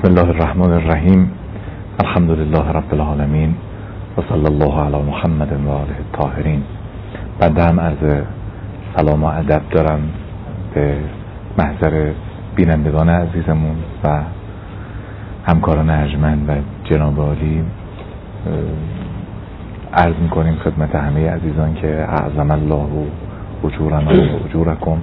بسم الله الرحمن الرحیم. الحمد لله رب العالمین و صلی الله علی محمد و آله الطاهرین. بعد هم عرض سلام و ادب دارم به محضر بینندگان عزیزمون و همکاران ارجمند و جناب عالی. عرض میکنیم خدمت همه عزیزان که اعظم الله اجورنا و اجورکم.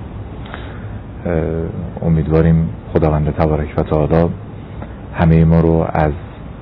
امیدواریم خداوند تبارک و تعالی همه ما رو از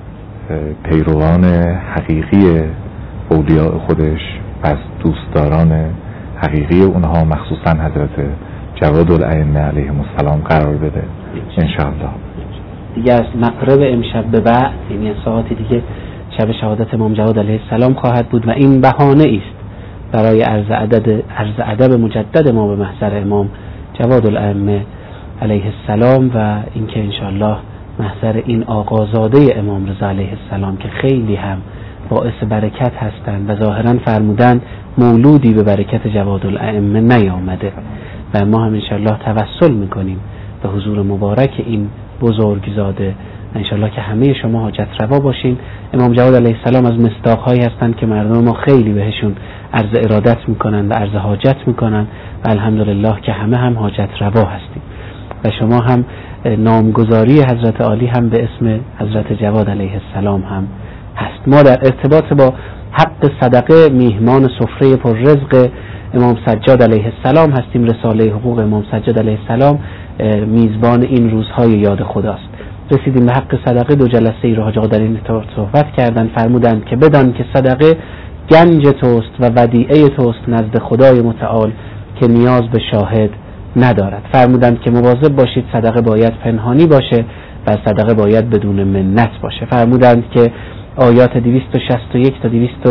پیروان حقیقی اولیاء خودش و از دوستداران حقیقی اونها، مخصوصا حضرت جواد الائمه علیهم السلام قرار بده انشاءالله. دیگه از مغرب امشب به بعد، یعنی ساعتی دیگه، شب شهادت امام جواد علیه السلام خواهد بود و این بهانه است برای عرض ادب مجدد ما به محضر امام جواد الائمه علیه السلام و اینکه انشاءالله محضر این آقازاده امام رضا علیه السلام که خیلی هم باعث برکت هستند و ظاهرا فرمودن مولودی به برکت جواد الائمه نیامده و ما هم انشاءالله توسل میکنیم به حضور مبارک این بزرگزاده انشاءالله که همه شما حاجت روا باشین. امام جواد علیه السلام از مصداق‌هایی هستند که مردم ما خیلی بهشون عرض ارادت میکنن و عرض حاجت میکنن و الحمدلله که همه هم حاجت روا هستیم و شما هم نامگذاری حضرت عالی هم به اسم حضرت جواد علیه السلام هم هست. ما در ارتباط با حق صدقه میهمان سفره پر رزق امام سجاد علیه السلام هستیم. رساله حقوق امام سجاد علیه السلام میزبان این روزهای یاد خداست. رسیدیم به حق صدقه. 2 جلسه ای رو حاج آقا در این صحبت کردن، فرمودند که بدان که صدقه گنج توست و ودیعه توست نزد خدای متعال که نیاز به شاهد ندارد. فرمودند که مواظب باشید صدقه باید پنهانی باشه و صدقه باید بدون منت باشه. فرمودند که آیات 261 تا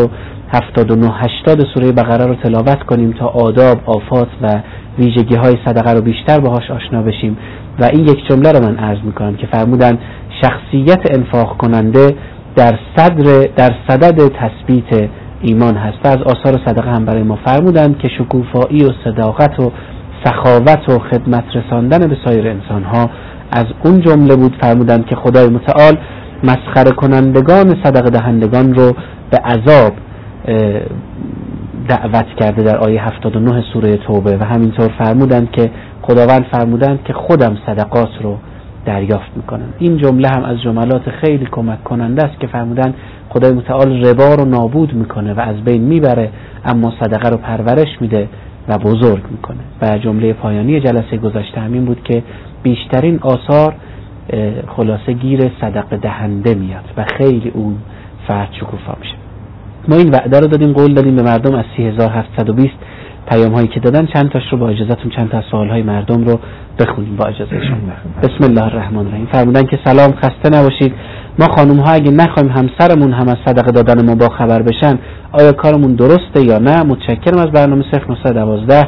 279 80 سوره بقره رو تلاوت کنیم تا آداب، آفات و ویژگی های صدقه رو بیشتر باهاش آشنا بشیم و این یک جمله رو من عرض میکنم که فرمودند شخصیت انفاق کننده در صدد تثبیت ایمان هست و از آثار صدقه هم برای ما فرمودند که شکوفایی و صداقت و سخاوت و خدمت رساندن به سایر انسانها از اون جمله بود. فرمودند که خدای متعال مسخره کنندگان صدقه دهندگان رو به عذاب دعوت کرده در آیه 79 سوره توبه و همینطور فرمودند که خداوند فرمودند که خودم صدقات رو دریافت میکنم. این جمله هم از جملات خیلی کمک کننده است که فرمودند خدای متعال ربا رو نابود میکنه و از بین میبره اما صدقه رو پرورش میده و بزرگ میکنه. و جمله پایانی جلسه گذشته همین بود که بیشترین آثار خلاصه گیر صدقه دهنده میاد و خیلی اون فرد شکوفا میشه. ما این وعده رو دادیم، قول دادیم به مردم از 3720 پیام هایی که دادن چند تاش رو با اجازهتون چند تا سوال های مردم رو بخونیم با اجازه شما. بسم الله الرحمن الرحیم. فرمودن که سلام، خسته نباشید. ما خانم ها اگه نخوایم همسرمون هم از صدقه دادن ما با خبر بشن آیا کارمون درسته یا نه؟ متشکرم از برنامه 0912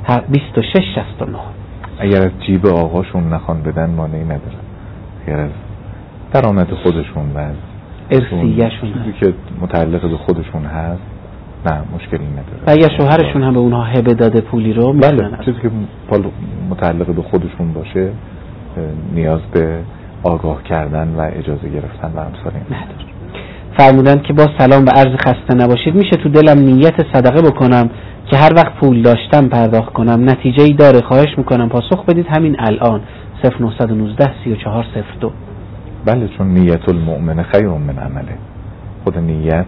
2669. اگر از جیب آقاشون نخوان بدن مانعی نداره، اگر از درآمد خودشون و از ارثیه‌شون چیزی که متعلق به خودشون هست نه مشکلی نداره. و اگر شوهرشون هم به اونها هبه داده پولی رو بله، چیزی که متعلق به خودشون باشه نیاز به آگاه کردن و اجازه گرفتن و امثال این نداره. فرمودند که با سلام و عرض خسته نباشید، میشه تو دلم نیت صدقه بکنم که هر وقت پول داشتم پرداخت کنم، نتیجه ای داره؟ خواهش میکنم پاسخ بدید همین الان. 0919 3402. بله، چون نیت المؤمن خیر من عمله. خود نیت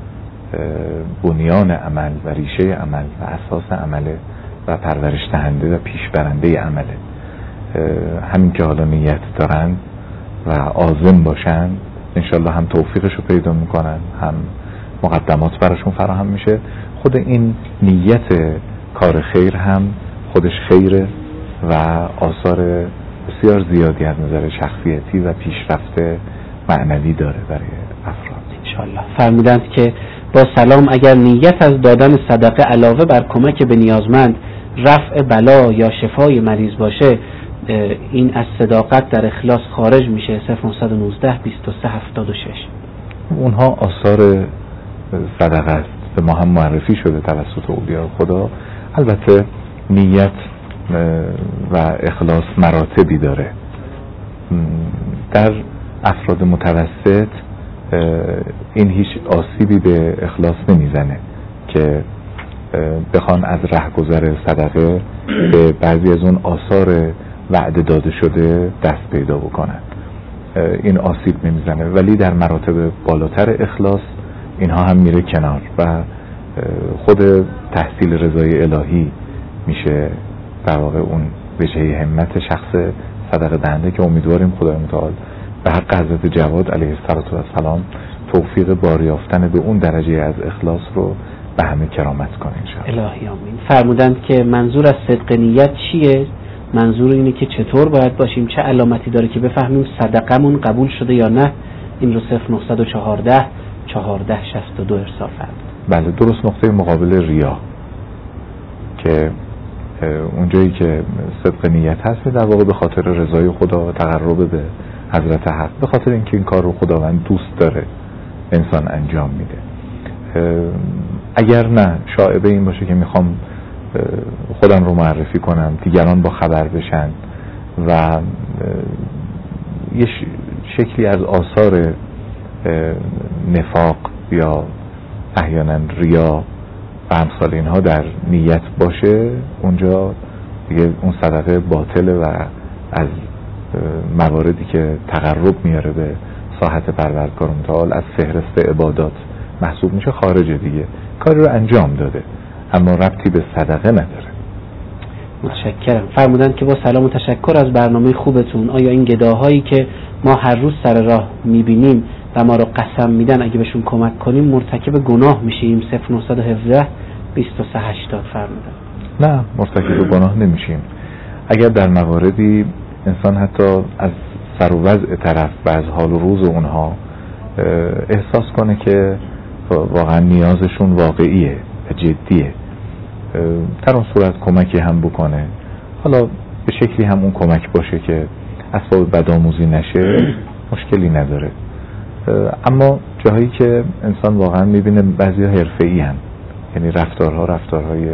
بنیان عمل و ریشه عمل و اساس عمله و پرورش دهنده و پیشبرنده عمله. همین که حالا نیت دارن و عازم باشن انشالله هم توفیقشو پیدا میکنن، هم مقدمات براشون فراهم میشه. خود این نیت کار خیر هم خودش خیره و آثار بسیار زیادی از نظر شخصیتی و پیشرفت معنوی داره برای افراد انشالله. فرمودند که با سلام اگر نیت از دادن صدقه علاوه بر کمک به نیازمند رفع بلا یا شفای مریض باشه این از صداقت در اخلاص خارج میشه. 0919 2376. اونها آثار صدقه است، به ما هم معرفی شده توسط اولیاء خدا. البته نیت و اخلاص مراتبی داره. در افراد متوسط این هیچ آسیبی به اخلاص نمیزنه که بخوان از رهگذر صدقه به بعضی از اون آثار وعده داده شده دست پیدا بکنن. این آسیب نمیزنه، ولی در مراتب بالاتر اخلاص اینها هم میره کنار و خود تحصیل رضای الهی میشه در واقع اون وجهه همت شخص صدقه دهنده که امیدواریم خدای متعال به حق حضرت جواد علیه السلام توفیق باریافتن به اون درجه از اخلاص رو به همه کرامت کنه انشاءالله. الهی آمین. فرمودند که منظور از صدق نیت چیه؟ منظور اینه که چطور باید باشیم، چه علامتی داره که بفهمیم صدقمون قبول شده یا نه؟ این رو 0914 1462 ارسال فرمود. بله، درست نقطه مقابل ریا که اونجایی که صدق نیت هست در واقع به خاطر رضای خدا و تقرب به حضرت حق، به خاطر اینکه این کار رو خداوند دوست داره انسان انجام میده. اگر نه شایبه این باشه که میخوام خودم رو معرفی کنم، دیگران با خبر بشن و یه شکلی از آثار نفاق یا احیانا ریا و امثال اینها در نیت باشه، اونجا دیگه اون صدقه باطله و از مواردی که تقرب میاره به ساحت پروردگار متعال از فهرست عبادات محسوب میشه، خارجه دیگه، کاری رو انجام داده اما ربطی به صدقه نداره. متشکرم. فرمودن که با سلام و تشکر از برنامه خوبتون، آیا این گداهایی که ما هر روز سر راه میبینیم و ما رو قسم میدن اگه بهشون کمک کنیم مرتکب گناه میشیم؟ 0917 2380 فرمودن. نه، مرتکب گناه نمیشیم. اگر در مواردی انسان حتی از سر و وضع طرف و از حال و روز اونها احساس کنه که واقعا نیازشون واقعیه و جدیه، در اون صورت کمکی هم بکنه، حالا به شکلی هم اون کمک باشه که اسباب بدآموزی نشه، مشکلی نداره. اما جاهایی که انسان واقعا میبینه بعضی‌ها حرفه‌ای هستن، یعنی رفتارهای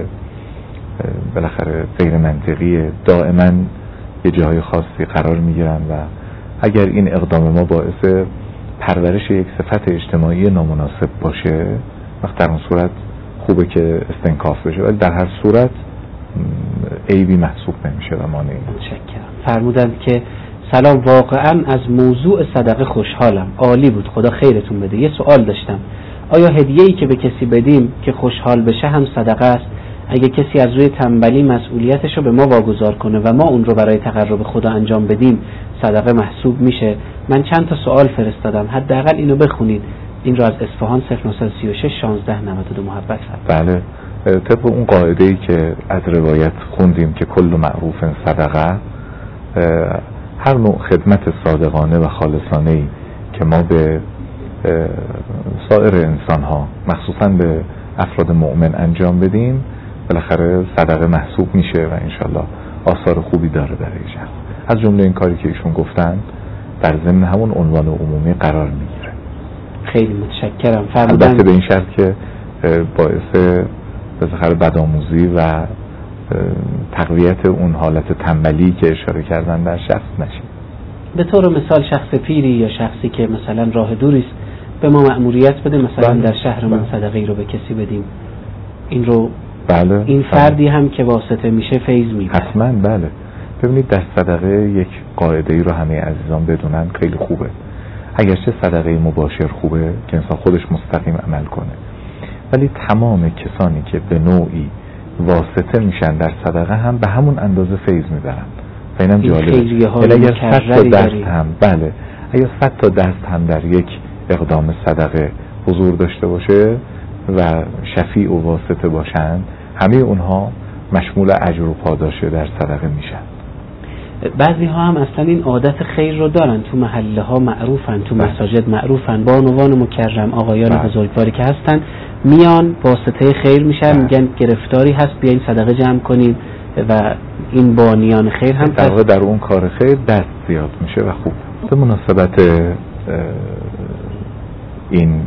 بالاخره غیر منطقیه، دائما یه جاهای خاصی قرار میگیرن و اگر این اقدام ما باعث پرورش یک صفت اجتماعی نامناسب باشه، وقت در اون صورت خوبه که استنکاف بشه، ولی در هر صورت عیبی محسوب نمیشه و مانعی. متشکرم. فرمودند که سلام، واقعا از موضوع صدقه خوشحالم، عالی بود، خدا خیرتون بده. یه سوال داشتم، آیا هدیه‌ای که به کسی بدیم که خوشحال بشه هم صدقه است؟ اگه کسی از روی تنبلی مسئولیتش رو به ما واگذار کنه و ما اون رو برای تقرب خدا انجام بدیم صدقه محسوب میشه؟ من چند تا سوال فرستادم، حداقل اینو بخونید. این رو از اصفهان 0936 1692 محبت فرمایید. بله، طبق اون قاعده‌ای که از روایت خوندیم که کل معروف صدقه، هر نوع خدمت صادقانه و خالصانه‌ای که ما به سایر انسان‌ها مخصوصاً به افراد مؤمن انجام بدیم بالاخره صدقه محسوب میشه و انشالله آثار خوبی داره برای شخص. از جمله این کاری که ایشون گفتن در ضمن همون عنوان عمومی قرار میگیره. خیلی متشکرم. البته به این شرط که باعث بالاخره بدآموزی و تقویت اون حالت تنبلی که اشاره کردن در شخص نشه. به طور مثال شخص پیری یا شخصی که مثلا راه دوری است به ما مأموریت بده مثلا در شهرمون صدقه‌ای رو به کسی بدیم، این رو این فردی هم که واسطه میشه فیض میبره. حتما بله. ببینید در صدقه یک قاعده‌ای رو همه عزیزان بدونن خیلی خوبه. اگرچه صدقه مباشر خوبه که انسان خودش مستقیم عمل کنه، ولی تمام کسانی که به نوعی واسطه میشن در صدقه هم به همون اندازه فیض میبرن. و اینم جالبه. اگر 100 تا دست هم اگر 100 تا دست هم در یک اقدام صدقه حضور داشته باشه و شفیع و واسطه باشن، همه اونها مشمول اجر و پاداش در صدقه میشن. بعضی ها هم اصلا این عادت خیر رو دارن، تو محله ها معروفن، تو مساجد معروفن، با عنوان مکرم آقایان بزرگواری که هستن میان واسطه خیر میشن، میگن گرفتاری هست بیاین صدقه جمع کنیم و این بانیان خیر هم در اون کار خیر دست زیاد میشه و خوب. به مناسبت این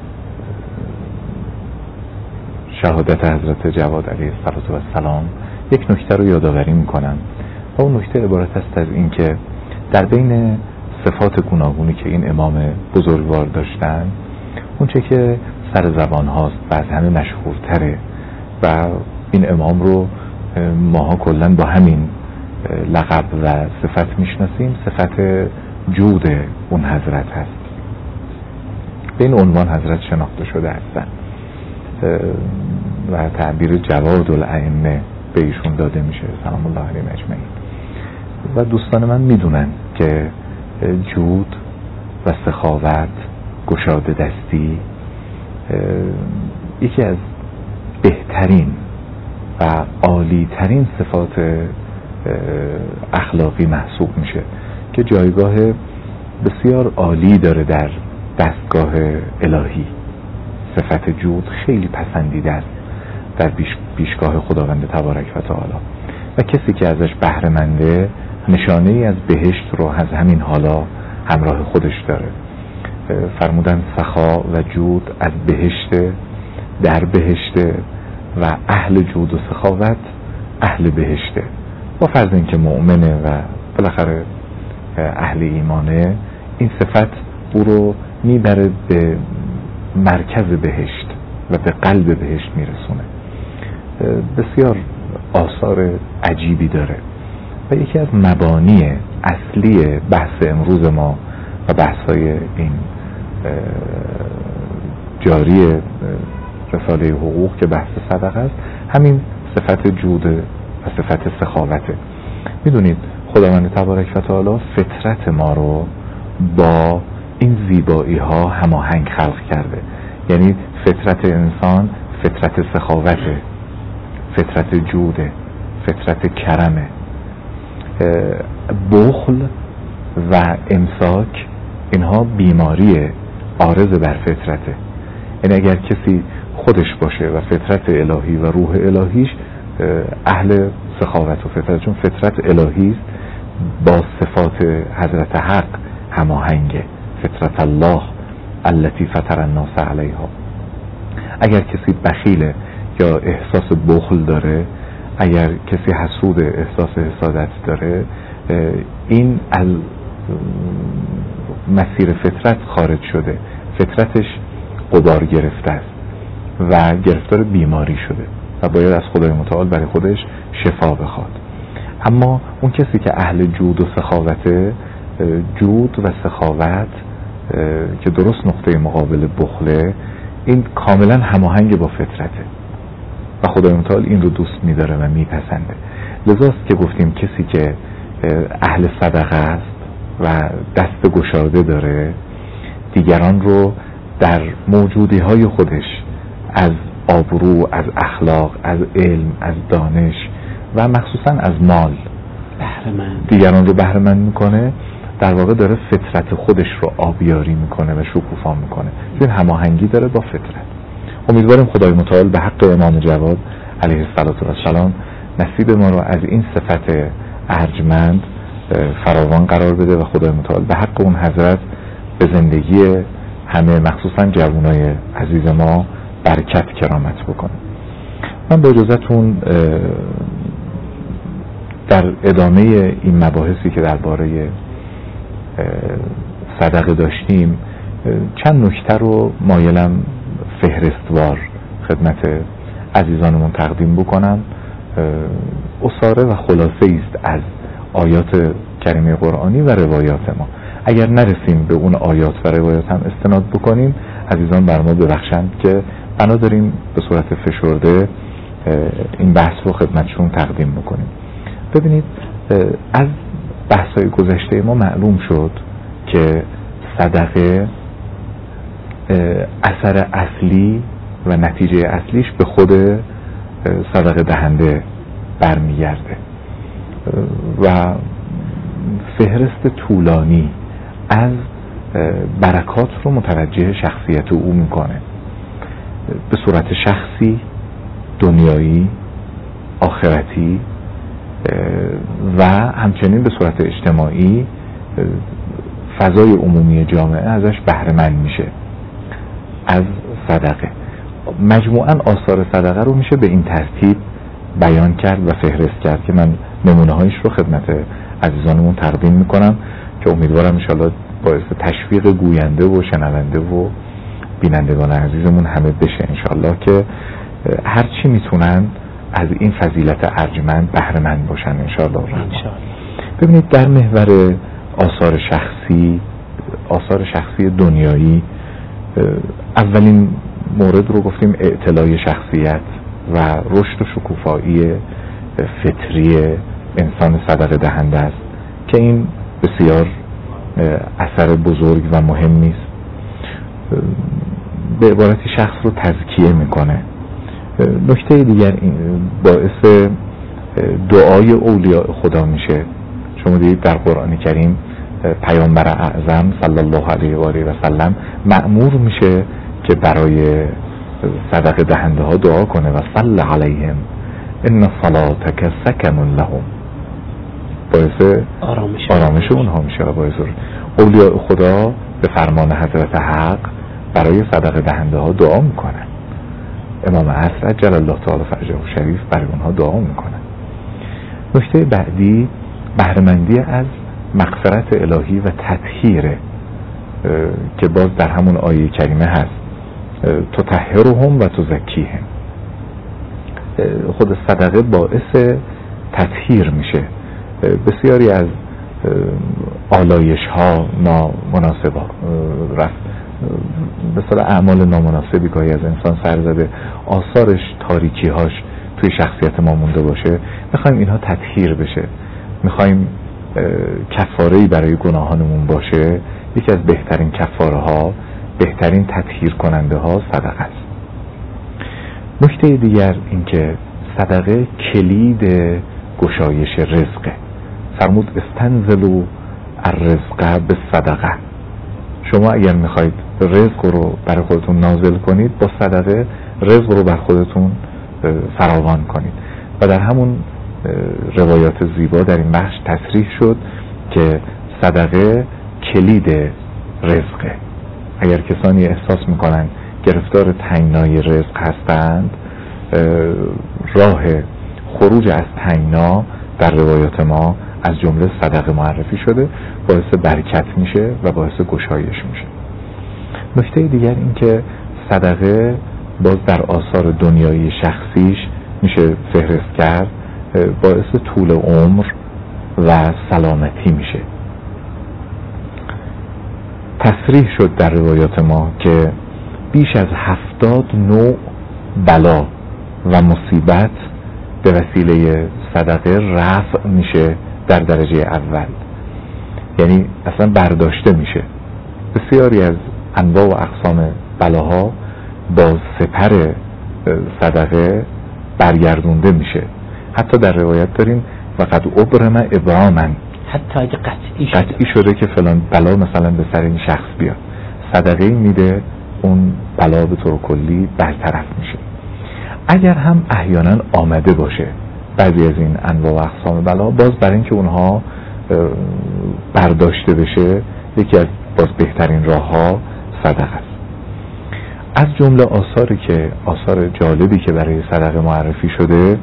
شهادت حضرت جواد علیه السلام یک نکته رو یادآوری میکنم و اون نکته عبارت است از این که در بین صفات گوناگونی که این امام بزرگوار داشتن، اون چه که سر زبان هاست و از همه مشهورتره و این امام رو ماها کلن با همین لقب و صفت میشناسیم، صفت جود اون حضرت هست. به این عنوان حضرت شناخته شده هستن و تعبیر جواد الائمه به ایشون داده میشه سلام الله علیهم اجمعین. و دوستان من میدونن که جود و سخاوت، گشاده دستی یکی از بهترین و عالی ترین صفات اخلاقی محسوب میشه که جایگاه بسیار عالی داره در دستگاه الهی. صفت جود خیلی پسندیده است در پیشگاه خداوند تبارک و تعالی و کسی که ازش بهره منده نشانه ای از بهشت رو از همین حالا همراه خودش داره. فرمودن سخا و جود از بهشت، در بهشت و اهل جود و سخاوت اهل بهشته. با فرض اینکه مؤمنه و بالاخره اهل ایمانه، این صفت او رو میبره به مرکز بهشت و به قلب بهشت میرسونه. بسیار آثار عجیبی داره و یکی از مبانی اصلی بحث امروز ما و بحث‌های این جاری رساله حقوق که بحث صدقه است، همین صفت جود و صفت سخاوته. میدونید خداوند تبارک و تعالی فطرت ما رو با این زیبایی ها هماهنگ خلق کرده. یعنی فطرت انسان فطرت سخاوته، فطرت جوده، فطرت کرمه. بخل و امساک اینها بیماری عارض بر فطرته. یعنی اگر کسی خودش باشه و فطرت الهی و روح الهیش اهل سخاوت و فطرت، چون فطرت الهی است با صفات حضرت حق هماهنگه، فطرت الله التي فطر الناس علیها. اگر کسی بخیله یا احساس بخل داره، اگر کسی حسود احساس حسادت داره، این از مسیر فطرت خارج شده، فطرتش غبار گرفته است و گرفتار بیماری شده و باید از خدای متعال برای خودش شفا بخواد. اما اون کسی که اهل جود و سخاوته، جود و سخاوت که درست نقطه مقابل بخله، این کاملا هماهنگ با فطرته و خدای متعال این رو دوست می‌داره و میپسنده. لذاست که گفتیم کسی که اهل صدقه است و دست گشاده داره، دیگران رو در موجودی‌های خودش از آبرو، از اخلاق، از علم، از دانش و مخصوصا از مال دیگران رو بهره مند میکنه. در واقع داره فطرت خودش رو آبیاری میکنه و شکوفا میکنه. این هماهنگی داره با فطرت. امیدواریم خدای متعال به حق امام جواد علیه السلام نصیب ما رو از این صفت ارجمند فراوان قرار بده و خدای متعال به حق اون حضرت به زندگی همه مخصوصا جوانای عزیز ما برکت کرامت بکنه. من با اجازهتون در ادامه این مباحثی که درباره صدقه داشتیم چند نکته رو مایلم فهرستوار خدمت عزیزانمون تقدیم بکنم. اساره و خلاصه است از آیات کریمه قرآنی و روایات ما. اگر نرسیم به اون آیات و روایات هم استناد بکنیم، عزیزان بر ما ببخشند که بنا داریم به صورت فشرده این بحث رو خدمتشون تقدیم بکنیم. ببینید، از بحث‌های گذشته ما معلوم شد که صدقه اثر اصلی و نتیجه اصلیش به خود صدقه دهنده برمیگرده و فهرست طولانی از برکات رو متوجه شخصیت او میکنه، به صورت شخصی، دنیایی، آخرتی و همچنین به صورت اجتماعی. فضای عمومی جامعه ازش بهره مند میشه از صدقه. مجموعاً آثار صدقه رو میشه به این ترتیب بیان کرد و فهرست کرد که من نمونه هایش رو خدمت عزیزانمون تقدیم میکنم که امیدوارم انشاءالله باعث تشویق گوینده و شنونده و بینندگان عزیزمون همه بشه انشاءالله که هر چی میتونن از این فضیلت ارجمند بهره مند باشن انشاءالله. ببینید در محور آثار شخصی دنیایی، اولین مورد رو گفتیم اعتلای شخصیت و رشد و شکوفایی فطری انسان صدقه دهنده است که این بسیار اثر بزرگ و مهمی است. به عبارتی شخص رو تزکیه میکنه. نکته دیگر باعث دعای اولیاء خدا میشه. شما دیدید در قرآن کریم پیامبر اعظم صلی الله علیه و آله و سلم مأمور میشه که برای صدقه دهنده ها دعا کنه و صلی علیهم ان صلاتک سکن لهم، باعث آرامش اونها میشه و باعث اولیاء خدا به فرمان حضرت حق برای صدقه دهنده ها دعا میکنن. امام عصر عجل الله تعالی فرجه شریف برای اونها دعا میکنن. نکته بعدی بهره‌مندی از مغفرت الهی و تطهیره که باز در همون آیه کریمه هست تطهرهم و تزکیهم. خود صدقه باعث تطهیر میشه. بسیاری از آلایش ها نامناسب مثلا اعمال نامناسبی گاهی از انسان سر زده، آثارش تاریکی هاش توی شخصیت ما مونده باشه، میخوایم اینها تطهیر بشه، میخوایم کفاره‌ای برای گناهانمون باشه. یکی از بهترین کفاره ها، بهترین تطهیر کننده ها صدقه است. نکته دیگر این که صدقه کلید گشایش رزقه. فرمود استنزلوا الرزق بالصدقه. شما اگر میخواید رزق رو برای خودتون نازل کنید، با صدقه رزق رو بر خودتون فراوان کنید. و در همون روایات زیبا در این بخش تصریح شد که صدقه کلید رزقه. اگر کسانی احساس میکنن گرفتار تنگنای رزق هستند، راه خروج از تنگنا در روایات ما از جمله صدقه معرفی شده، باعث برکت میشه و باعث گشایش میشه. نکته دیگر این که صدقه باز در آثار دنیایی شخصیش میشه فهرست کرد، باعث طول عمر و سلامتی میشه. تصریح شد در روایات ما که بیش از 70 نوع بلا و مصیبت به وسیله صدقه رفع میشه در درجه اول، یعنی اصلا برداشته میشه. بسیاری از انواع و اقسام بلاها با سپر صدقه برگردونده میشه. حتی در روایت داریم وقد ابرم ابراما، حتی اگه قطعی شده که فلان بلا مثلا به سر این شخص بیاد، صدقه میده اون بلا به طور کلی برطرف میشه. اگر هم احیانا آمده باشه بعضی از این انواع و اقسام بلا، باز برای اینکه اونها برداشته بشه، یکی از باز بهترین راه ها صدقه است. از جمله آثار جالبی که برای صدقه معرفی شده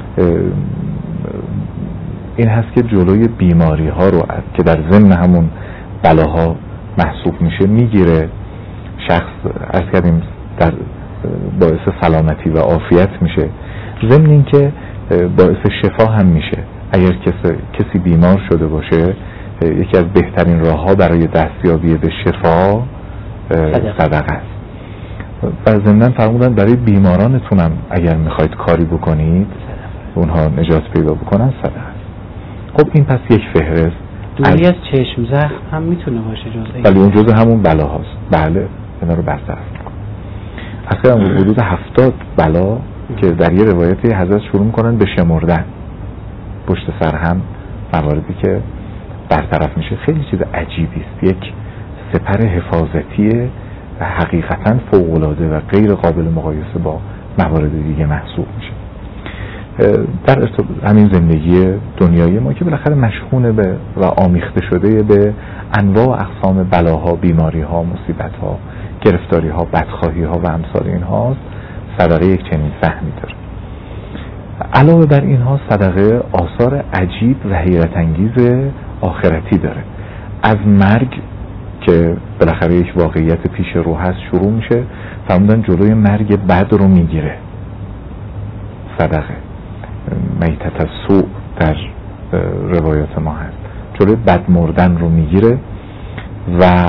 این هست که جلوی بیماری ها رو که در ضمن همون بلاها محسوب میشه میگیره. شخص عرض کردیم در باعث سلامتی و عافیت میشه، ضمن این که باعث شفا هم میشه. اگر کسی بیمار شده باشه، یکی از بهترین راه ها برای دستیابی به شفا صدقه است. و ضمن فرمودن برای بیمارانتونم اگر میخواید کاری بکنید اونها نجات پیدا بکنن صدقه است. خب این پس یک فهرست. دوری از چشم زخم هم میتونه باشه جزء، ولی اون جزء همون بلا هاست. بله اینا رو برطرف میکنه. اصلا حدود 70 بلا که در یه روایتی حضرت شروع میکنن به شمردن پشت سر هم مواردی که برطرف میشه. خیلی چیز عجیبی است. یک سپر حفاظتی و حقیقتا فوق‌العاده و غیر قابل مقایسه با موارد دیگه محسوب میشه. در همین زندگی دنیایی ما که بالاخره مشحون به و آمیخته شده به انواع و اقسام بلاها، بیماریها، مصیبتها، گرفتاریها، بدخواهیها و امثال اینها، صدقه یک چنین سهمی داره. علاوه بر اینها صدقه آثار عجیب و حیرت انگیز آخرتی داره. از مرگ که بالاخره یک واقعیت پیش رو هست شروع میشه. فرمودن جلوی مرگ بد رو میگیره صدقه. میتت السوء در روایات ما هست، جلوی بد مردن رو میگیره و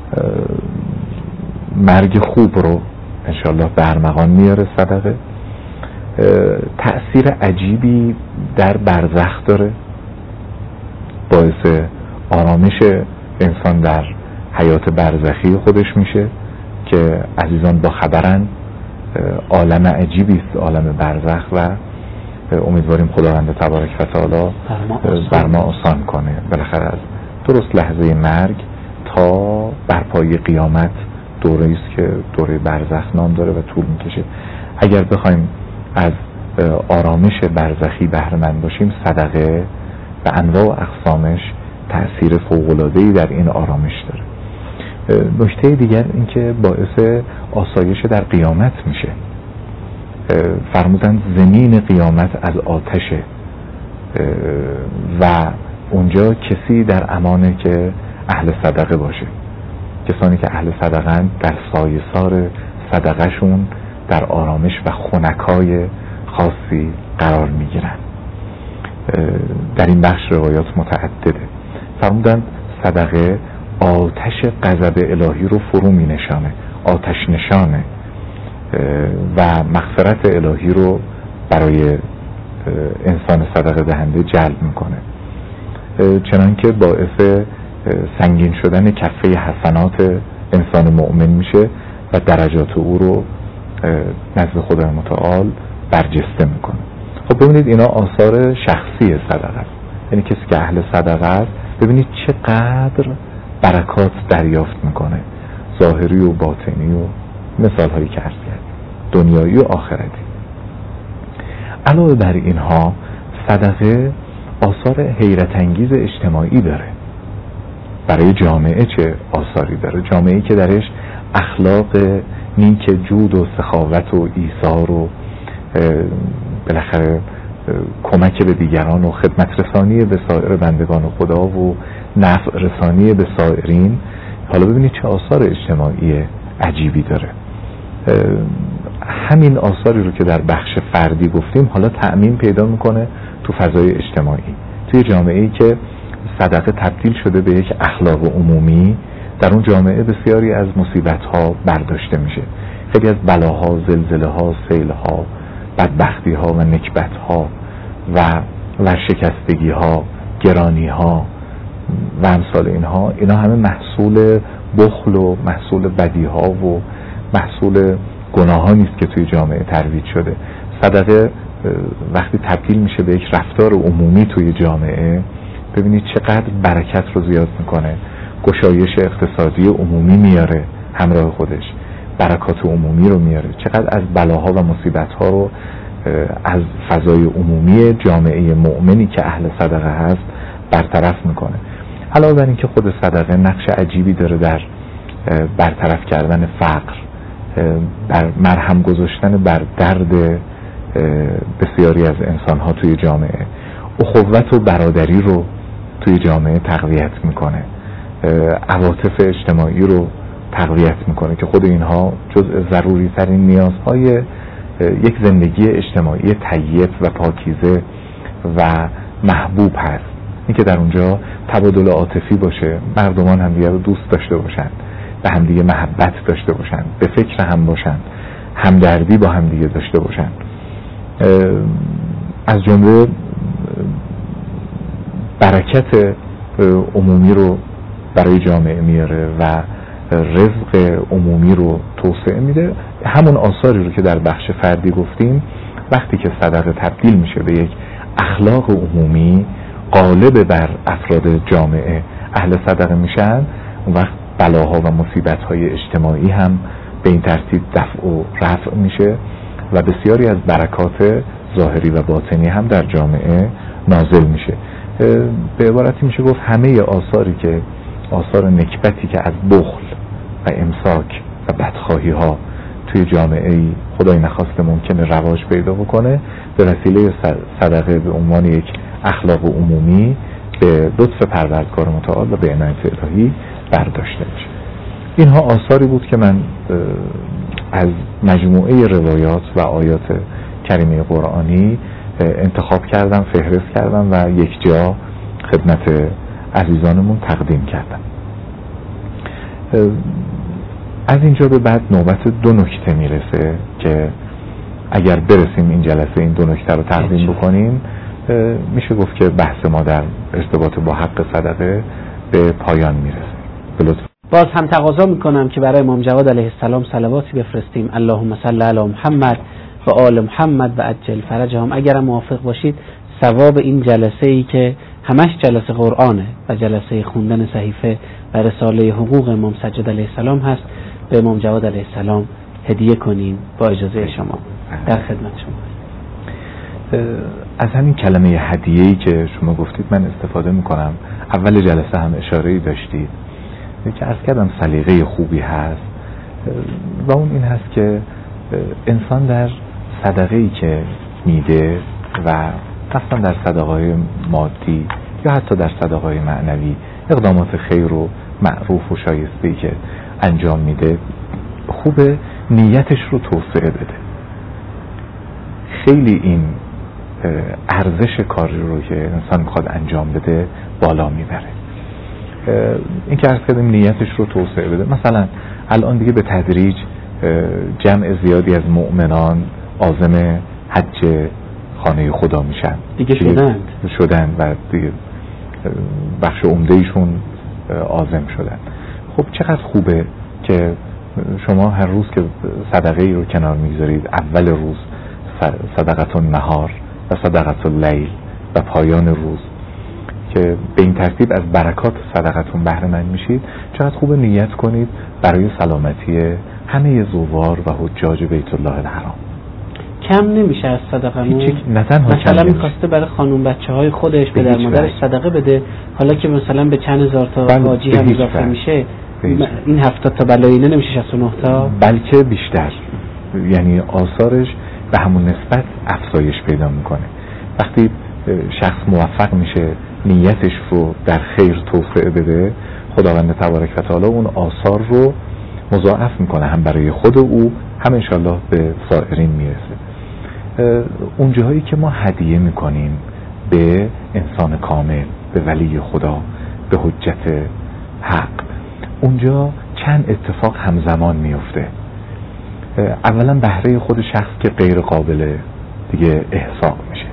مرگ خوب رو انشالله به ارمغان میاره صدقه. تأثیر عجیبی در برزخ داره، باعث آرامش انسان در حیات برزخی خودش میشه که عزیزان با خبرن عالم عجیبی است عالم برزخ و امیدواریم خداوند تبارک و تعالی بر ما آسان کنه. بالاخره از درست لحظه مرگ تا برپای قیامت دوره است که دوره برزخ نام داره و طول میکشه. اگر بخوایم از آرامش برزخی بهره مند باشیم، صدقه و انواع و اقسامش تأثیر فوق‌العاده‌ای در این آرامش داره. نکته دیگر این که باعث آسایش در قیامت میشه. فرمودن زمین قیامت از آتشه و اونجا کسی در امانه که اهل صدقه باشه. کسانی که اهل صدقه‌اند در سایه‌سار صدقه‌شون در آرامش و خنکای خاصی قرار میگیرن. در این بخش روایات متعدده. فرمودن صدقه آتش غضب الهی رو فرو می نشانه، آتش نشانه و مغفرت الهی رو برای انسان صدقه دهنده جلب میکنه، چنانکه باعث سنگین شدن کفه حسنات انسان مؤمن میشه و درجات او رو نزد خدای متعال برجسته میکنه. خب ببینید اینا آثار شخصی صدقه است. یعنی کسی که اهل صدقه است ببینید چقدر برکات دریافت میکنه، ظاهری و باطنی و مثال هایی که عرض کرد، دنیایی و آخرتی. علاوه بر اینها صدقه آثار حیرت انگیز اجتماعی داره. برای جامعه چه آثاری داره؟ جامعه‌ای که درش اخلاق نیک جود و سخاوت و ایثار و بالاخره کمک به دیگران و خدمت رسانی به سایر بندگان خدا و نفع رسانی به سایرین، حالا ببینید چه آثار اجتماعی عجیبی داره. همین آثاری رو که در بخش فردی گفتیم حالا تعمیم پیدا میکنه تو فضای اجتماعی. توی جامعه‌ای که صدقه تبدیل شده به یک اخلاق عمومی، در اون جامعه بسیاری از مصیبت‌ها برداشته میشه. خیلی از بلاها، زلزله‌ها، سیل‌ها، بدبختی‌ها و نکبت‌ها و ورشکستگی‌ها، گرانی‌ها و امثال اینا همه محصول بخل و محصول بدی‌ها و محصول گناهانی است که توی جامعه ترویج شده. صدقه وقتی تبدیل میشه به یک رفتار عمومی توی جامعه، ببینید چقدر برکت رو زیاد میکنه، گشایش اقتصادی عمومی میاره همراه خودش، برکات عمومی رو میاره، چقدر از بلاها و مصیبت‌ها رو از فضای عمومی جامعه مؤمنی که اهل صدقه هست برطرف میکنه. علاوه بر این که خود صدقه نقش عجیبی داره در برطرف کردن فقر، بر مرهم گذاشتن بر درد بسیاری از انسان‌ها توی جامعه، اخوت و برادری رو توی جامعه تقویت میکنه، عواطف اجتماعی رو تقویت میکنه که خود اینها جزء ضروری ترین نیازهای یک زندگی اجتماعی طیب و پاکیزه و محبوب هست. این که در اونجا تبادل عاطفی باشه، مردمان همدیگه رو دوست داشته باشن، به همدیگه محبت داشته باشن، به فکر هم باشن، همدردی با همدیگه داشته باشن. از جمله برکت عمومی رو برای جامعه میاره و رزق عمومی رو توسعه میده. همون آثاری رو که در بخش فردی گفتیم، وقتی که صدقه تبدیل میشه به یک اخلاق عمومی غالب بر افراد جامعه اهل صدقه میشن، اون وقت بلاها و مصیبت‌های اجتماعی هم به این ترتیب دفع و رفع میشه و بسیاری از برکات ظاهری و باطنی هم در جامعه نازل میشه. به عبارتی میشه گفت همه آثاری که آثار نکبتی که از بخل و امساک و بدخواهی ها توی جامعه خدای نخواسته ممکنه رواج پیدا بکنه، به وسیله صدقه به عنوان یک اخلاق عمومی به لطف پروردگار متعال و به عنایت الهی برداشته میشه. اینها آثاری بود که من از مجموعه روایات و آیات کریمه قرآنی انتخاب کردم، فهرست کردم و یک جا خدمت عزیزانمون تقدیم کردم. از اینجا به بعد نوبت دو نکته میرسه که اگر برسیم این جلسه این دو نکته رو تقدیم بکنیم میشه گفت که بحث ما در ارتباط با حق صدقه به پایان میرسه. باز هم تقاضا میکنم که برای امام جواد علیه السلام صلواتی بفرستیم. اللهم صل علی محمد و آل محمد و عجل فرجهم. اگرم موافق باشید ثواب این جلسه ای که همش جلسه قرآنه و جلسه خوندن صحیفه و رساله حقوق امام سجاد علیه السلام هست به امام جواد علیه السلام هدیه کنیم با اجازه شما. در خدمت شما. از همین کلمه هدیه‌ای که شما گفتید من استفاده میکنم. اول جلسه هم اشاره‌ای داشتید که عرض کردم سلیقه خوبی هست و اون این هست که انسان در صدقه‌ای که میده و مثلا در صدقه‌های مادی یا حتی در صدقه‌های معنوی اقدامات خیر و معروف و شایسته‌ای که انجام میده خوبه نیتش رو توسعه بده. خیلی این ارزش کاری رو که انسان میخواد انجام بده بالا میبره. این که عرض کردیم نیتش رو توسعه بده. مثلا الان دیگه به تدریج جمع زیادی از مؤمنان عازم حج خانه خدا میشن دیگه شدن و دیگه بخش عمده ایشون عازم شدن. خب چقدر خوبه که شما هر روز که صدقه ای رو کنار میگذارید، اول روز صدقه النهار و صدقه اللیل و پایان روز، که به این ترتیب از برکات صدقتون بهره مند میشید، چقدر خوبه نیت کنید برای سلامتی همه زوار و حجاج بیت الله الحرام. کم نمیشه از صدقمون. مثلا میخواسته برای خانوم بچه های خودش به در مادرش صدقه بده، حالا که مثلا به چند هزار تا حاجی هم اضافه میشه این 70 تا بلایینه نمیشه 69 تا، بلکه بیشتر. یعنی آثارش به همون نسبت افزایش پیدا میکنه. وقتی شخص موفق میشه نیتش رو در خیر توسعه بده، خداوند تبارک و تعالی اون آثار رو مضاعف میکنه، هم برای خود او هم انشالله به سائرین میرسه. اون جاهایی که ما هدیه میکنیم به انسان کامل، به ولی خدا، به حجت حق، اونجا چند اتفاق همزمان میفته. اولا بهره خود شخص که غیر قابل دیگه احصاء میشه،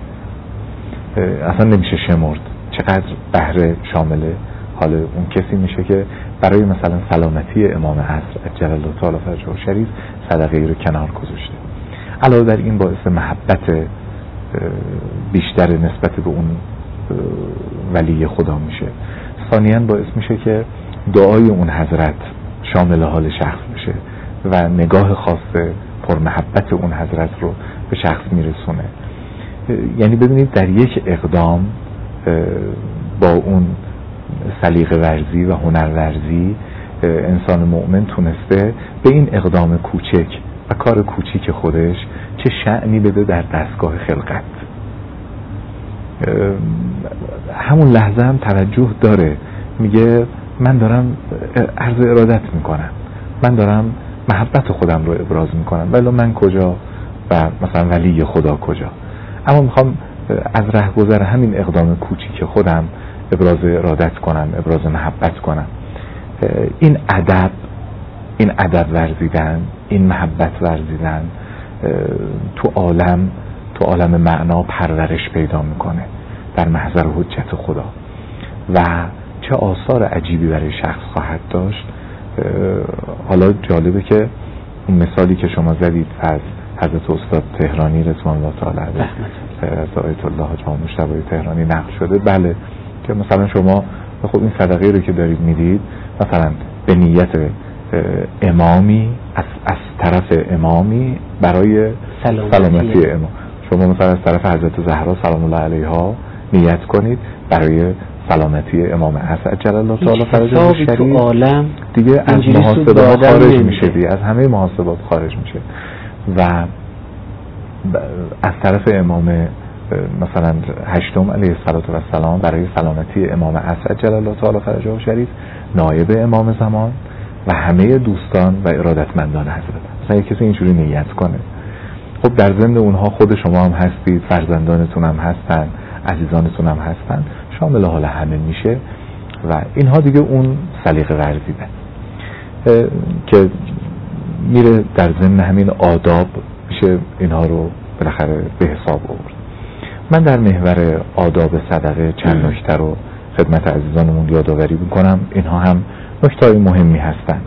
اصلا نمیشه شمرد چقدر بهره شامل حال اون کسی میشه که برای مثلا سلامتی امام عصر عجل الله تعالی فرجه شریف صدقه ای رو کنار گذاشته. علاوه بر این باعث محبت بیشتر نسبت به اون ولی خدا میشه. ثانیاً باعث میشه که دعای اون حضرت شامل حال شخص بشه و نگاه خاص پر محبت اون حضرت رو به شخص میرسونه. یعنی ببینید در یک اقدام با اون سلیقه ورزی و هنر ورزی انسان مؤمن تونسته به این اقدام کوچک و کار کوچیک خودش چه شأنی بده در دستگاه خلقت. همون لحظه هم توجه داره، میگه من دارم عرض ارادت میکنم، من دارم محبت خودم رو ابراز میکنم، ولی من کجا و مثلا ولی خدا کجا؟ اما میخوام از رهگذر همین اقدام کوچیک خودم ابراز ارادت کنم، ابراز محبت کنم. این ادب ورزیدن، این محبت ورزیدن تو عالم معنا پرورش پیدا میکنه در محضر حجت خدا و چه آثار عجیبی برای شخص خواهد داشت. حالا جالبه که اون مثالی که شما زدید از حضرت استاد تهرانی رضوان الله تعالی علیه از آیت الله حاج محمد مجتبی تهرانی نقل شده، بله، که مثلا شما خب این صدقه رو که دارید میدید مثلا به نیت امامی از طرف امامی برای سلامتی امام، شما مثلا از طرف حضرت زهرا سلام الله علیها نیت کنید برای سلامتی امام عصر عجل الله تعالی فرجه شریف، دیگه از محاسبات خارج میشه، دیگه از همه محاسبات خارج میشه. و از طرف امام مثلا هشتم علیه السلام برای سلامتی امام عصر جل الله تعالی فرجه شریف، نایب امام زمان و همه دوستان و ارادتمندان حضرت. مثلا یک کسی اینجوری نیت کنه، خب در ضمن اونها خود شما هم هستید، فرزندانتون هم هستن، عزیزانتون هم هستن، شامل حال همه میشه و اینها دیگه اون سلیقه ورزیده که میره در ضمن همین آداب میشه اینها رو بالاخره به حساب آورد. من در محور آداب صدقه چند نکته رو خدمت عزیزانمون یادآوری میکنم، اینها هم نکته‌های مهمی هستن.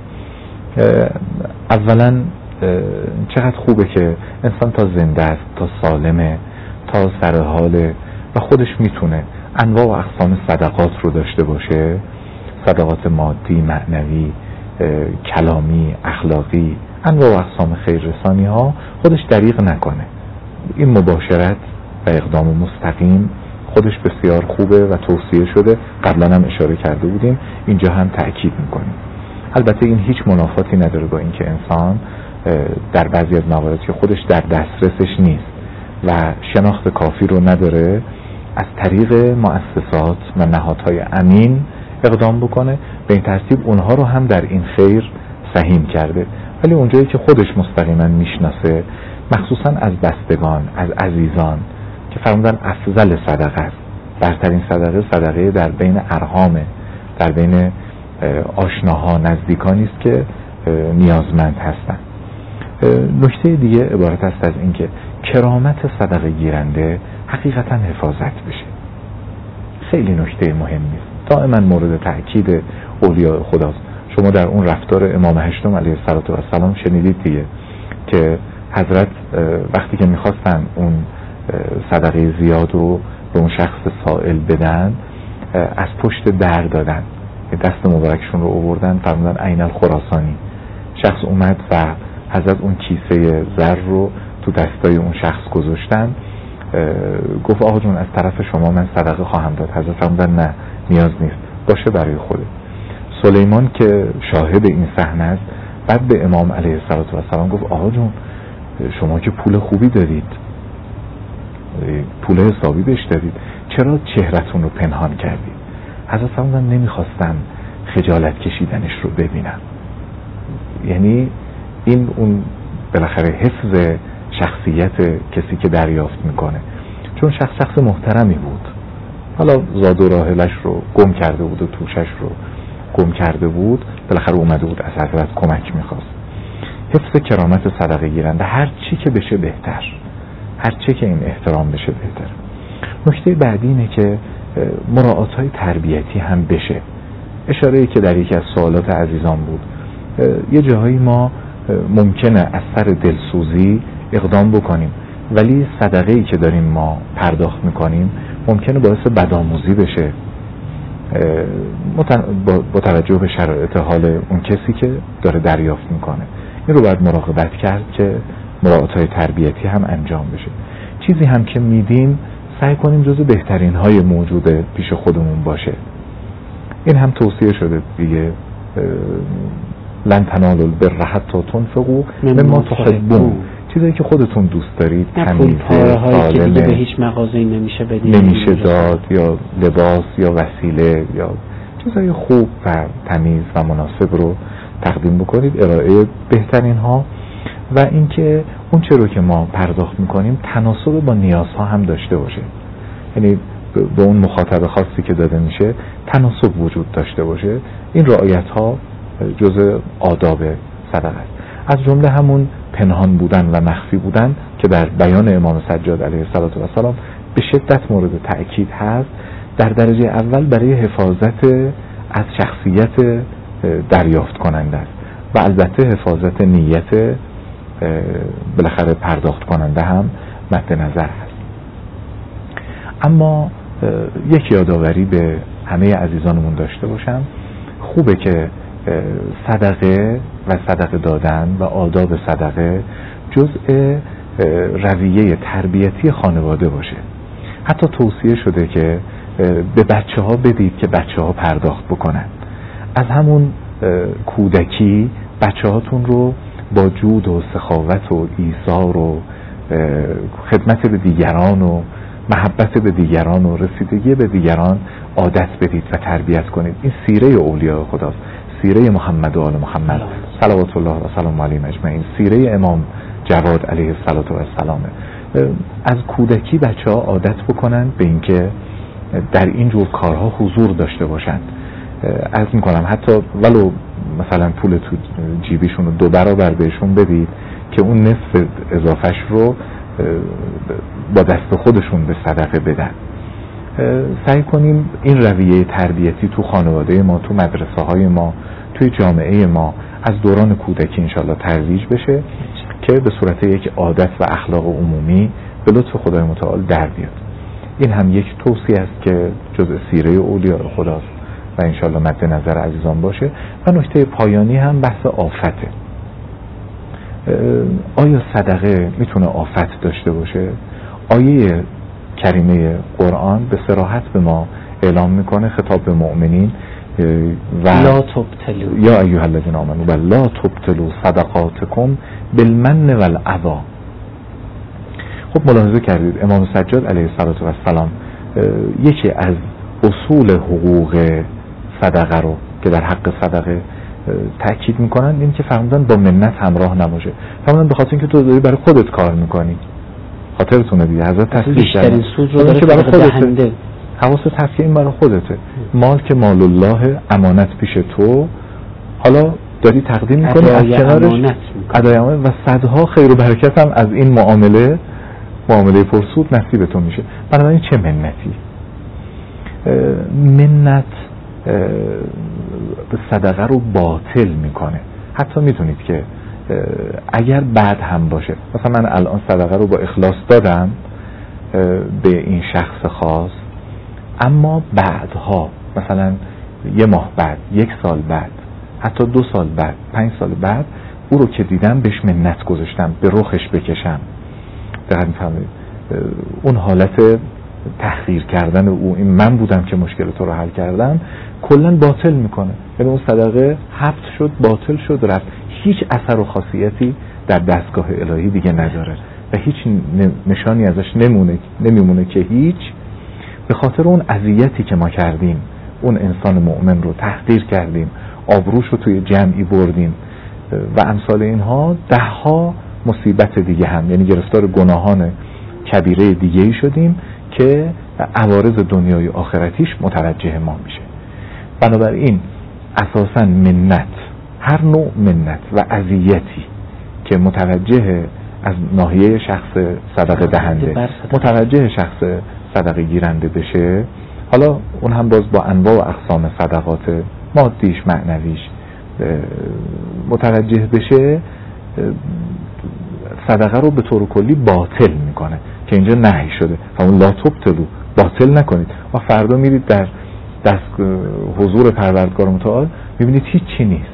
اولا چقدر خوبه که انسان تا زنده است، تا سالمه، تا سر حاله و خودش میتونه انواع و اقسام صدقات رو داشته باشه، صدقات مادی، معنوی، کلامی، اخلاقی، انواع و اقسام خیررسانی ها، خودش دریغ نکنه. این مباشرت و اقدام مستقیم خودش بسیار خوبه و توصیه شده، قبلا هم اشاره کرده بودیم، اینجا هم تأکید میکنیم. البته این هیچ منافاتی نداره با اینکه انسان در بعضی از موارد که خودش در دسترسش نیست و شناخت کافی رو نداره، از طریق مؤسسات و نهادهای امین اقدام بکنه، به این ترتیب اونها رو هم در این خیر سهیم کرده. ولی اونجایی که خودش مستقیما میشناسه، مخصوصا از بستگان، از عزیزان که فرمودن افضل صدقه است، برترین صدقه صدقه در بین ارحامه، در بین آشناها، نزدیکانی است که نیازمند هستند. نکته دیگه عبارت است از اینکه کرامت صدقه گیرنده حقیقتا حفاظت بشه. خیلی نکته مهمی است، دائما مورد تأکید اولیاء خداست. شما در اون رفتار امام هشتم علیه السلام شنیدید دیگه که حضرت وقتی که میخواستن اون صدقه زیاد رو به اون شخص سائل بدن، از پشت در دادن، دست مبارکشون رو آوردن، فرمودن عین الخراسانی. شخص اومد و حضرت اون کیسه زر رو تو دستای اون شخص گذاشتن، گفت آقا جون از طرف شما من صدقه خواهم داد. حضرت فرمودن نه نیاز نیست، باشه برای خوده. سلیمان که شاهد این صحنه است، بعد به امام علیه السلام گفت آقا جون شما که پول خوبی دارید، پول حسابی بهش دادید، چرا چهرتون رو پنهان کردید؟ حضرت فرمودن نمیخواستم خجالت کشیدنش رو ببینم. یعنی این اون بالاخره حفظ شخصیت کسی که دریافت میکنه، چون شخص محترمی بود، حالا زاد و راحلش رو گم کرده بود و توشش رو گم کرده بود، بالاخره اومده بود از حضرت کمک میخواست. حفظ کرامت صدقه گیرنده هر چی که بشه بهتر، هر چی که این احترام بشه بهتر. نکته بعدی اینه که مراعات‌های تربیتی هم بشه. اشاره‌ای که در یکی از سوالات عزیزان بود، یه جاهایی ما ممکنه از سر دلسوزی اقدام بکنیم، ولی صدقه‌ای که داریم ما پرداخت میکنیم ممکنه باعث بدآموزی بشه با توجه به شرایط حال اون کسی که داره دریافت میکنه. این رو باید مراقبت کرد که مراعات‌های تربیتی هم انجام بشه. چیزی هم که میدیم سعی کنیم جزو بهترین های موجوده پیش خودمون باشه. این هم توصیه شده دیگه، لن تنالوا البر حتی تنفقوا مما تحبون. چیزایی که خودتون دوست دارید، تمیز، سالمه، به هیچ مغازه‌ای نمیشه بدید، نمیشه داد، یا لباس یا وسیله یا چیزای خوب و تمیز و مناسب رو تقدیم بکنید، ارائه بهترین ها. و اینکه اون چه رو که ما پرداخت میکنیم تناسب با نیازها هم داشته باشه، یعنی به اون مخاطب خاصی که داده میشه تناسب وجود داشته باشه. این رعایت ها جزء آداب صدقه است. از جمله همون پنهان بودن و مخفی بودن که در بیان امام سجاد علیه السلام به شدت مورد تأکید هست، در درجه اول برای حفاظت از شخصیت دریافت کننده است و البته حفاظت نیت بالاخره پرداخت کننده هم مد نظر هست. اما یک یادآوری به همه عزیزانمون داشته باشم، خوبه که صدقه و صدقه دادن و آداب صدقه جزء رویه تربیتی خانواده باشه. حتی توصیه شده که به بچه ها بدید که بچه ها پرداخت بکنن. از همون کودکی بچه هاتون رو با جود و سخاوت و ایثار و خدمت به دیگران و محبت به دیگران و رسیدگی به دیگران عادت بدید و تربیت کنید. این سیره اولیاء خداست، سیره محمد و آل محمد صلوات الله و سلام علیهم اجمعین، سیره امام جواد علیه السلام. از کودکی بچه‌ها عادت بکنن به اینکه در این جور کارها حضور داشته باشند. عرض میکنم حتی ولو مثلا پول تو جیبیشون رو 2 برابر بهشون بدید که اون نصف اضافهش رو با دست خودشون به صدقه بدن. سعی کنیم این رویه تربیتی تو خانواده ما، تو مدرسه های ما، توی جامعه ما از دوران کودکی انشالله ترویج بشه که به صورت یک عادت و اخلاق عمومی به لطف خدای متعال در بیاد. این هم یک توصیه است که جزء سیره اولیاء خداست و انشالله مد نظر عزیزان باشه. و نکته پایانی هم بحث آفته. آیا صدقه میتونه آفت داشته باشه؟ آیه کریمه قرآن به صراحت به ما اعلام میکنه، خطاب به مؤمنین، و لا تبتلوا یا ایها الذین آمنوا و لا تبتلوا صدقاتکم بالمن والعذا. خب ملاحظه کردید امام سجاد علیه السلام یکی از اصول حقوق صدقه رو که در حق صدقه تأکید میکنن این که فرمودن با منت همراه نباشه. فرمودن به خاطر اینکه تو داری برای خودت کار میکنی. خاطرتونه دیگه حضرت تصریح کردن سود رو داره برای خودت. حواست هست که این برای خودته. مال که مال الله امانت پیش تو، حالا داری تقدیم میکنی از کنارش ادای امانت و صدها خیر و برکت هم از این معامله پرسود نصیب تو میشه. بنابراین چه منتی؟ منت صدقه رو باطل میکنه. حتی میدونید که اگر بعد هم باشه، مثلا من الان صدقه رو با اخلاص دادم به این شخص خاص، اما بعدها مثلا 1 ماه بعد، 1 سال بعد، حتی 2 سال بعد، 5 سال بعد او رو که دیدم بهش منت گذاشتم به رخش بکشم، دقیق میفهمید؟ اون حالت تحقیر کردن او، این من بودم که مشکل تو رو حل کردم، کلا باطل میکنه. یعنی اون صدقه حبس شد، باطل شد، رفت، هیچ اثر و خاصیتی در دستگاه الهی دیگه نداره و هیچ نشانی ازش نمیمونه که هیچ، به خاطر اون اذیتی که ما کردیم، اون انسان مؤمن رو تحقیر کردیم، آبروش رو توی جمعی بردیم و امثال اینها 10 مصیبت دیگه هم، یعنی گرفتار گناهان کبیره دیگه‌ای شدیم که عوارض دنیای آخرتیش متوجه ما میشه. بنابراین اساساً منت، هر نوع منت و اذیتی که متوجه از ناحیه شخص صدقه دهنده، متوجه شخص صدقه گیرنده بشه، حالا اون هم باز با انواع و اقسام صدقات مادیش معنویش متوجه بشه، صدقه رو به طور کلی باطل میکنه که اینجا نهی شده. همون لا تبتلوا، باطل نکنید. و فردا میرید در حضور پروردگار متعال میبینید هیچی نیست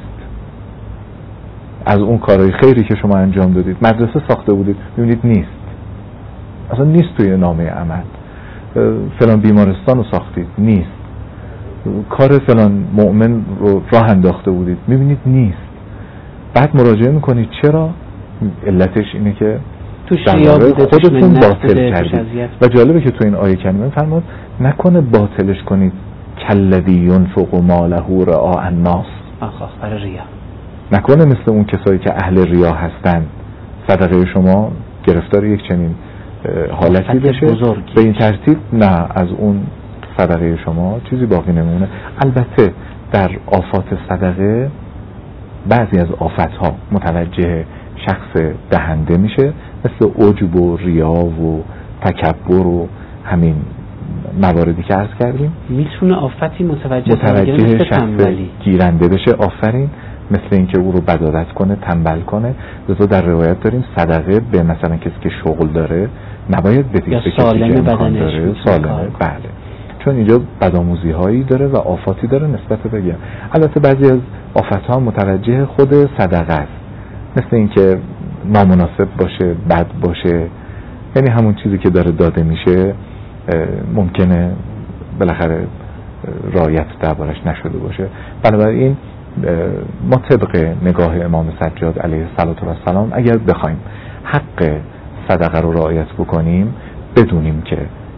از اون کارهای خیری که شما انجام دادید. مدرسه ساخته بودید میبینید نیست، اصلا نیست توی نامه عمل. فلان بیمارستان رو ساختید، نیست. کار فلان مؤمن رو راه انداخته بودید، میبینید نیست. بعد مراجعه میکنید چرا؟ علتش اینه که خودتون باطل کردید. و جالبه که تو این آیه کریمه فرمود نکنه باطلش کنید کالذی ینفق ماله رئاء الناس، برای ریا. نکنه مثل اون کسایی که اهل ریا هستن صدقه شما گرفتار یک چنین حالتی بشه به این ترتیب، نه، از اون صدقه شما چیزی باقی نمونه. البته در آفات صدقه بعضی از آفتها متوجه شخص دهنده میشه، مثل عجب و ریا و تکبر و همین مواردی که عرض کردیم. میتونه آفتی متوجه شخص گیرنده بشه، آفرین، مثل اینکه او رو بدارت کنه، تنبل کنه. لذا در روایت داریم صدقه به مثلا کسی که شغل داره نباید بدید، به کسی که امکان داره، سالمه، بله، چون اینجا بدآموزی هایی داره و آفاتی داره نسبت به. البته بعضی از آفات ها متوجه خود صدقه است، مثل اینکه نامناسب باشه، بد باشه، یعنی همون چیزی که داره داده میشه ممکنه بالاخره رعایت دربارش نشده باشه. بنابراین ما طبق نگاه امام سجاد علیه السلام اگر بخوایم حق صدقه رو رعایت بکنیم، بدونیم که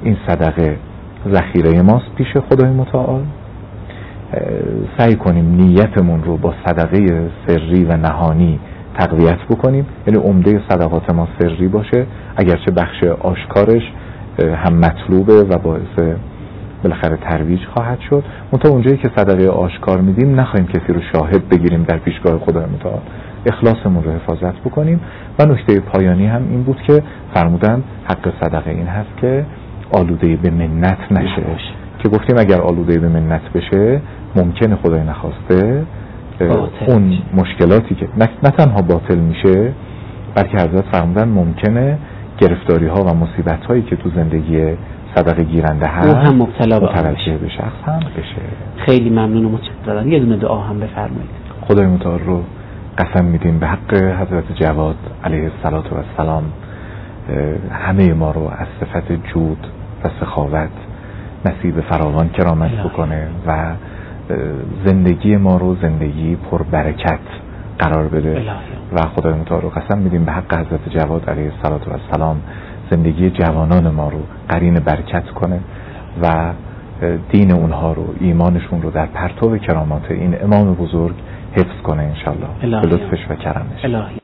این صدقه ذخیره ماست پیش خدای متعال. سعی کنیم نیتمون رو با صدقه سری و نهانی تقویت بکنیم، یعنی عمده صدقات ما سری باشه، اگرچه بخش آشکارش هم مطلوبه و باعث بالاخره ترویج خواهد شد. منتها اونجایی که صدقه آشکار میدیم نخواهیم کسی رو شاهد بگیریم در پیشگاه خدای متعال، اخلاصمون رو حفاظت بکنیم. و نکته پایانی هم این بود که فرمودن حق صدقه این هست که آلوده به منت نشه، که گفتیم اگر آلوده به منت بشه ممکنه خدای نخواسته اون مشکلاتی که نه تنها باطل میشه، بلکه حضرت فرمودن ممکنه گرفتاری ها و مصیبت هایی که تو زندگی صدقه گیرنده هست هم مبتلا به شخص هم بشه. خیلی ممنون و متشکرم. یه دونه دعا هم بفرمایید. خدای متعال رو قسم میدیم به حق حضرت جواد علیه السلام همه ما رو از صفت جود و سخاوت نصیب فراوان کرامت بکنه و زندگی ما رو زندگی پر برکت قرار بده. و خدای متعال رو قسم میدیم به حق حضرت جواد علیه السلام زندگی جوانان ما رو قرین برکت کنه و دین اونها رو، ایمانشون رو در پرتو کرامات این امام بزرگ حفظ کنه انشالله به لطفش و کرمش.